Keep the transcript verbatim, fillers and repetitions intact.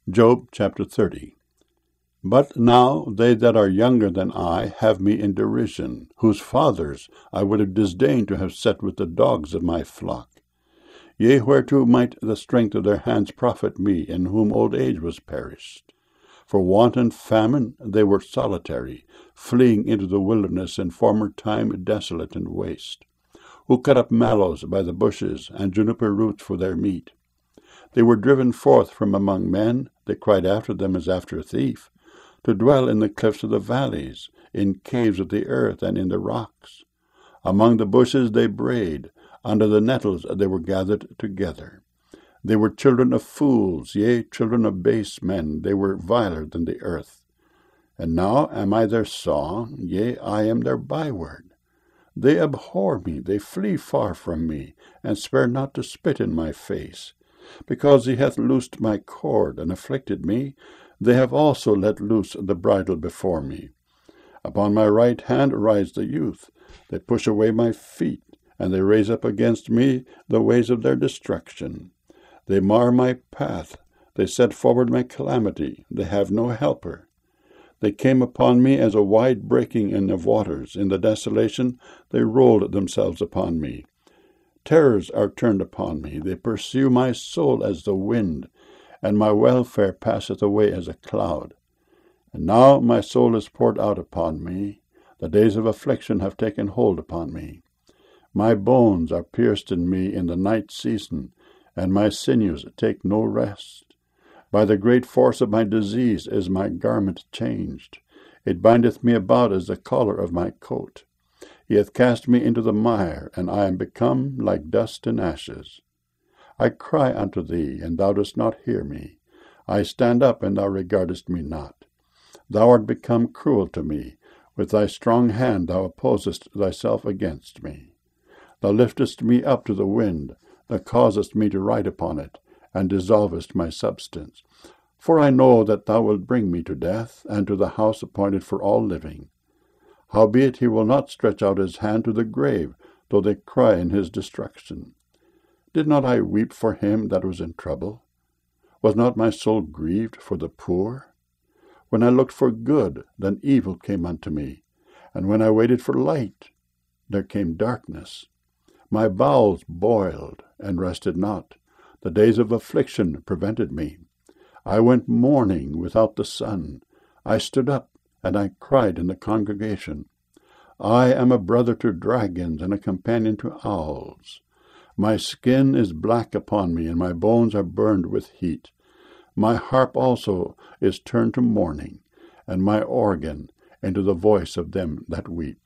Job chapter thirty. But now they that are younger than I have me in derision, whose fathers I would have disdained to have set with the dogs of my flock. Yea, whereto might the strength of their hands profit me, in whom old age was perished? For want and famine they were solitary, fleeing into the wilderness in former time desolate and waste, who cut up mallows by the bushes, and juniper roots for their meat. They were driven forth from among men, they cried after them as after a thief, to dwell in the cliffs of the valleys, in caves of the earth, and in the rocks. Among the bushes they brayed, under the nettles they were gathered together. They were children of fools, yea, children of base men, they were viler than the earth. And now am I their song, yea, I am their byword. They abhor me, they flee far from me, and spare not to spit in my face. Because he hath loosed my cord, and afflicted me, they have also let loose the bridle before me. Upon my right hand rise the youth. They push away my feet, and they raise up against me the ways of their destruction. They mar my path, they set forward my calamity, they have no helper. They came upon me as a wide breaking in of waters. In the desolation they rolled themselves upon me. Terrors are turned upon me, they pursue my soul as the wind, and my welfare passeth away as a cloud. And now my soul is poured out upon me, the days of affliction have taken hold upon me. My bones are pierced in me in the night season, and my sinews take no rest. By the great force of my disease is my garment changed. It bindeth me about as the collar of my coat. He hath cast me into the mire, and I am become like dust and ashes. I cry unto thee, and thou dost not hear me. I stand up, and thou regardest me not. Thou art become cruel to me. With thy strong hand thou opposest thyself against me. Thou liftest me up to the wind, thou causest me to ride upon it, and dissolvest my substance. For I know that thou wilt bring me to death, and to the house appointed for all living. Howbeit he will not stretch out his hand to the grave, though they cry in his destruction. Did not I weep for him that was in trouble? Was not my soul grieved for the poor? When I looked for good, then evil came unto me, and when I waited for light, there came darkness. My bowels boiled, and rested not. The days of affliction prevented me. I went mourning without the sun. I stood up, and I cried in the congregation. I am a brother to dragons, and a companion to owls. My skin is black upon me, and my bones are burned with heat. My harp also is turned to mourning, and my organ into the voice of them that weep.